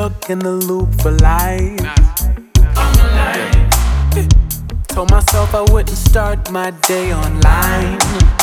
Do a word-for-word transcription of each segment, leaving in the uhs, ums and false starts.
stuck in the loop for life. Told myself I wouldn't start my day online.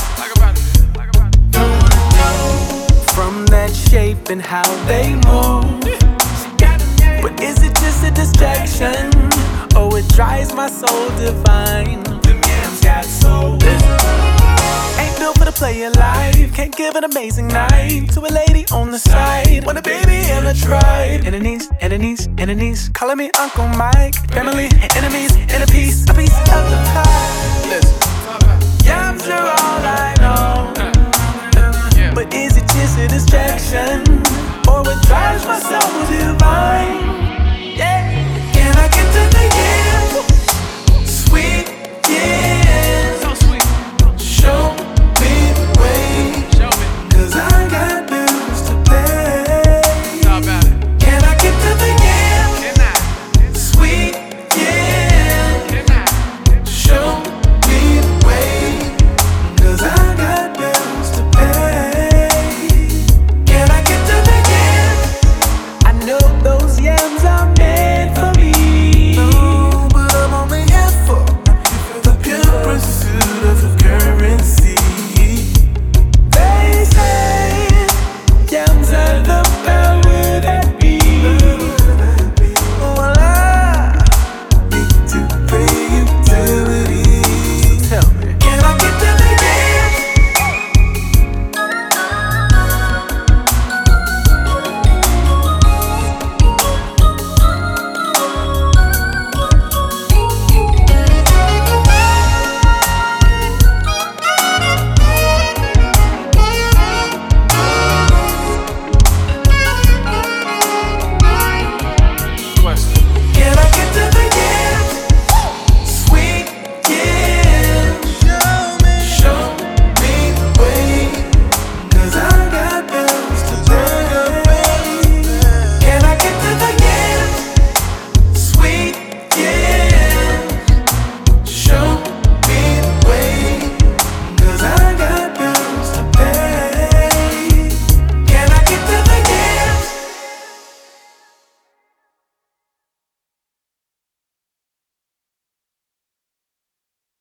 From that shape and how they move. But is it just a distraction? Oh, it drives my soul divine. The man's got soul. Ain't built for the player life. Can't give an amazing night to a lady on the side. Want a baby and a tribe. Enemies, enemies, enemies, calling me Uncle Mike. Family, enemies, and a piece, a piece of the pie. Listen. Yeah, I'm sure all I know. But is it just a distraction? Or what drives my soul divine?